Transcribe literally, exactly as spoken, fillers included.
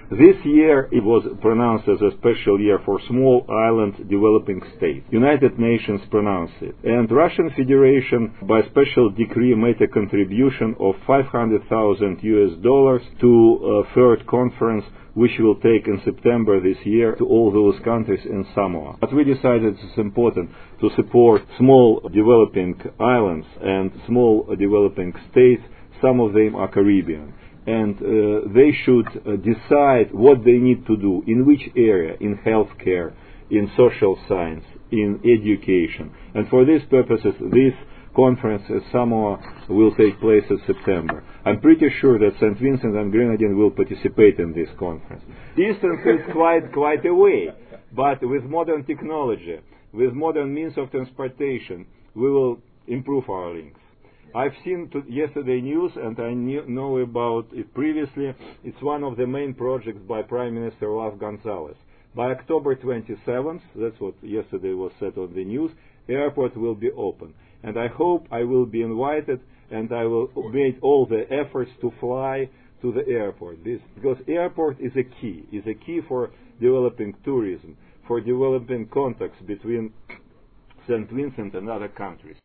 This year it was pronounced as a special year for small island developing states. United Nations pronounced it. And Russian Federation, by special decree, made a contribution of five hundred thousand U S dollars to a third conference which will take in September this year to all those countries in Samoa. But we decided it's important to support small developing islands and small developing states. Some of them are Caribbean. And uh, they should uh, decide what they need to do, in which area, in healthcare, in social science, in education. And for these purposes, this conference in Samoa will take place in September. I'm pretty sure that Saint Vincent and Grenadines will participate in this conference. Distance is quite, quite away, but with modern technology, with modern means of transportation, we will improve our links. I've seen to yesterday news, and I knew, know about it previously. It's one of the main projects by Prime Minister Olaf Gonzalez. By October twenty-seventh, that's what yesterday was said on the news, airport will be open. And I hope I will be invited, and I will make all the efforts to fly to the airport. This, because airport is a key, is a key for developing tourism, for developing contacts between Saint Vincent and other countries.